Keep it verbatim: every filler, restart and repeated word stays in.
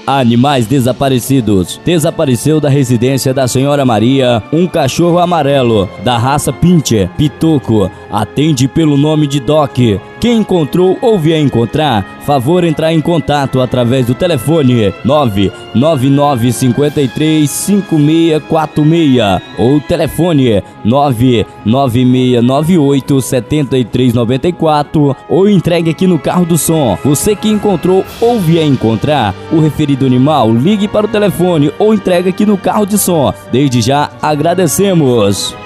Animais desaparecidos. Desapareceu da residência da senhora Maria um cachorro amarelo da raça Pinscher Pitoco. Atende pelo nome de Doc. Quem encontrou ou vier encontrar, favor entrar em contato através do telefone nove nove nove cinco três cinco seis quatro seis ou telefone nove nove seis nove oito sete três nove quatro ou entregue aqui no Carro do Som. Você que encontrou ou vier encontrar o referido animal, ligue para o telefone ou entregue aqui no Carro de Som. Desde já agradecemos.